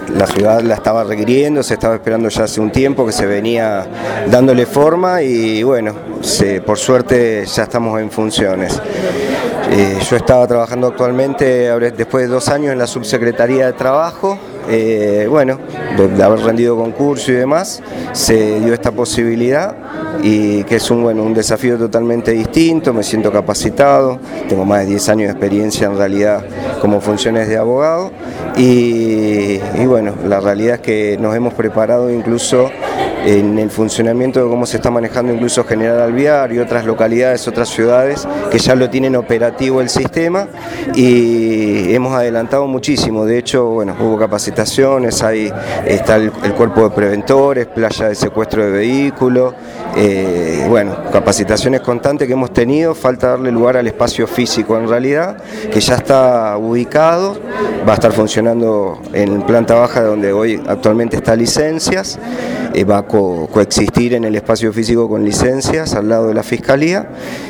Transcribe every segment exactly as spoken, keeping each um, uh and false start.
la ciudad la estaba requiriendo, se estaba esperando ya hace un tiempo, que se venía dándole forma y bueno, se, por suerte ya estamos en funciones. Eh, yo estaba trabajando actualmente, después de dos años, en la Subsecretaría de Trabajo. Eh, bueno, de, de haber rendido concurso y demás, se dio esta posibilidad y que es un, bueno, un desafío totalmente distinto. Me siento capacitado, tengo más de diez años de experiencia en realidad como funciones de abogado y, y bueno, la realidad es que nos hemos preparado incluso en el funcionamiento de cómo se está manejando incluso General Alvear y otras localidades, otras ciudades que ya lo tienen operativo el sistema, y hemos adelantado muchísimo. De hecho, bueno, hubo capacitaciones, ahí está el, el cuerpo de preventores, playa de secuestro de vehículos, eh, bueno, capacitaciones constantes que hemos tenido. Falta darle lugar al espacio físico en realidad, que ya está ubicado, va a estar funcionando en planta baja donde hoy actualmente está licencias, eh, va a co coexistir en el espacio físico con licencias al lado de la Fiscalía.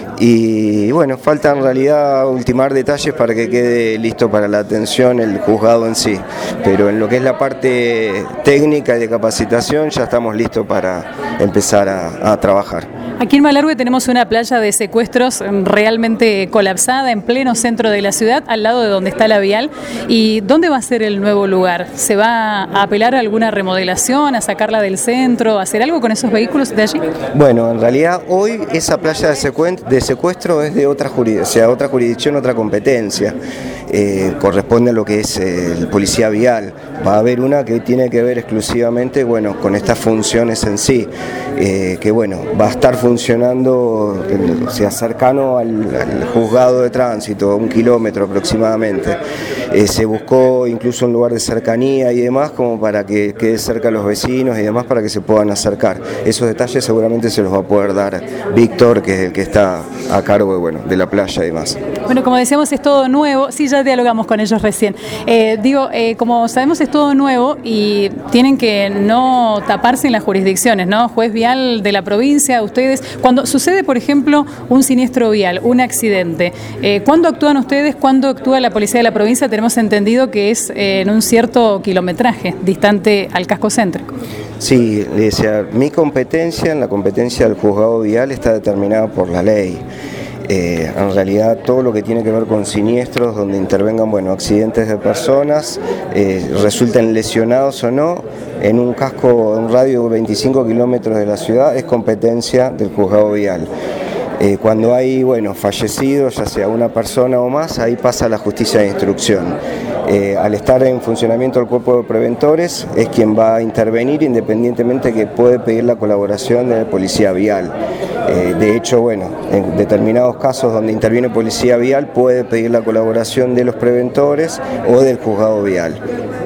Y bueno, falta en realidad ultimar detalles para que quede listo para la atención el juzgado en sí, pero en lo que es la parte técnica y de capacitación ya estamos listos para empezar a, a trabajar. Aquí en Malargüe tenemos una playa de secuestros realmente colapsada en pleno centro de la ciudad, al lado de donde está la vial. ¿Y dónde va a ser el nuevo lugar? ¿Se va a apelar a alguna remodelación, a sacarla del centro, a hacer algo con esos vehículos de allí? Bueno, en realidad hoy esa playa de, de secuestro es de otra jurisdicción, o sea, otra jurisdicción, otra competencia. Eh, corresponde a lo que es eh, el policía vial. Va a haber una que tiene que ver exclusivamente, bueno, con estas funciones en sí, eh, que bueno, va a estar funcionando, o sea, cercano al, al juzgado de tránsito, un kilómetro aproximadamente. Eh, se buscó incluso un lugar de cercanía y demás, como para que quede cerca a los vecinos y demás, para que se puedan acercar. Esos detalles seguramente se los va a poder dar Víctor, que es el que está a cargo de, bueno, de la playa y demás. Bueno, como decíamos, es todo nuevo. Sí, ya dialogamos con ellos recién. Eh, digo, eh, como sabemos, es todo nuevo y tienen que no taparse en las jurisdicciones, ¿no? Juez vial de la provincia, ustedes. Cuando sucede, por ejemplo, un siniestro vial, un accidente, eh, ¿cuándo actúan ustedes? ¿Cuándo actúa la policía de la provincia? Tenemos entendido que es eh, en un cierto kilometraje, distante al casco céntrico. Sí, o sea, mi competencia, en la competencia del juzgado vial, está determinada por la ley. Eh, en realidad todo lo que tiene que ver con siniestros donde intervengan, bueno, accidentes de personas, eh, resulten lesionados o no, en un casco, en un radio de veinticinco kilómetros de la ciudad, es competencia del juzgado vial. Eh, cuando hay, bueno, fallecidos, ya sea una persona o más, ahí pasa la justicia de instrucción. Eh, al estar en funcionamiento el cuerpo de preventores, es quien va a intervenir, independientemente que puede pedir la colaboración de la policía vial. Eh, de hecho, bueno, en determinados casos donde interviene policía vial, puede pedir la colaboración de los preventores o del juzgado vial.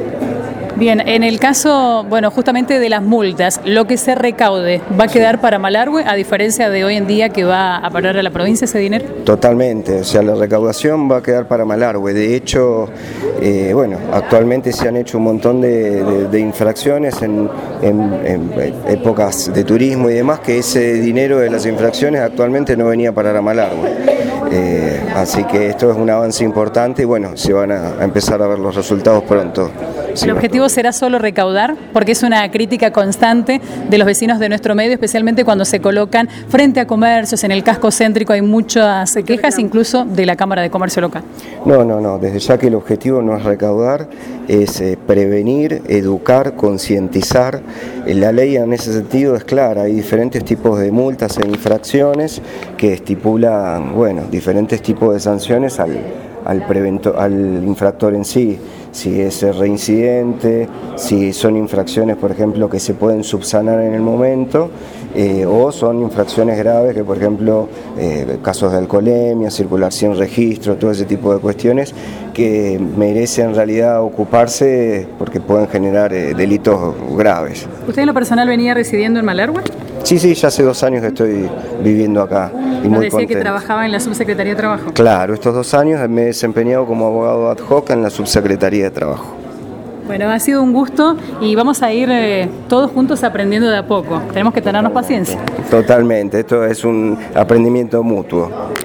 Bien, en el caso, bueno, justamente de las multas, lo que se recaude, ¿va a quedar para Malargüe, a diferencia de hoy en día que va a parar a la provincia ese dinero? Totalmente, o sea, la recaudación va a quedar para Malargüe. De hecho, eh, bueno, actualmente se han hecho un montón de, de, de infracciones en, en, en épocas de turismo y demás, que ese dinero de las infracciones actualmente no venía a parar a Malargüe. Eh, así que esto es un avance importante y bueno, se van a, a empezar a ver los resultados pronto. ¿El objetivo será solo recaudar? Porque es una crítica constante de los vecinos de nuestro medio, especialmente cuando se colocan frente a comercios, en el casco céntrico hay muchas quejas, incluso de la Cámara de Comercio local. No, no, no, desde ya que el objetivo no es recaudar, es eh, prevenir, educar, concientizar. La ley en ese sentido es clara, hay diferentes tipos de multas e infracciones que estipulan, bueno, diferentes tipos de sanciones al, al, prevento, al infractor en sí. Si es reincidente, si son infracciones, por ejemplo, que se pueden subsanar en el momento, eh, o son infracciones graves que, por ejemplo, eh, casos de alcoholemia, circular sin registro, todo ese tipo de cuestiones que merecen en realidad ocuparse porque pueden generar eh, delitos graves. ¿Usted en lo personal venía residiendo en Malargüe? Sí, sí, ya hace dos años que estoy viviendo acá y muy decía contento. Que trabajaba en la Subsecretaría de Trabajo. Claro, estos dos años me he desempeñado como abogado ad hoc en la Subsecretaría de Trabajo. Bueno, ha sido un gusto y vamos a ir eh, todos juntos aprendiendo de a poco. Tenemos que tenernos paciencia. Totalmente, esto es un aprendimiento mutuo.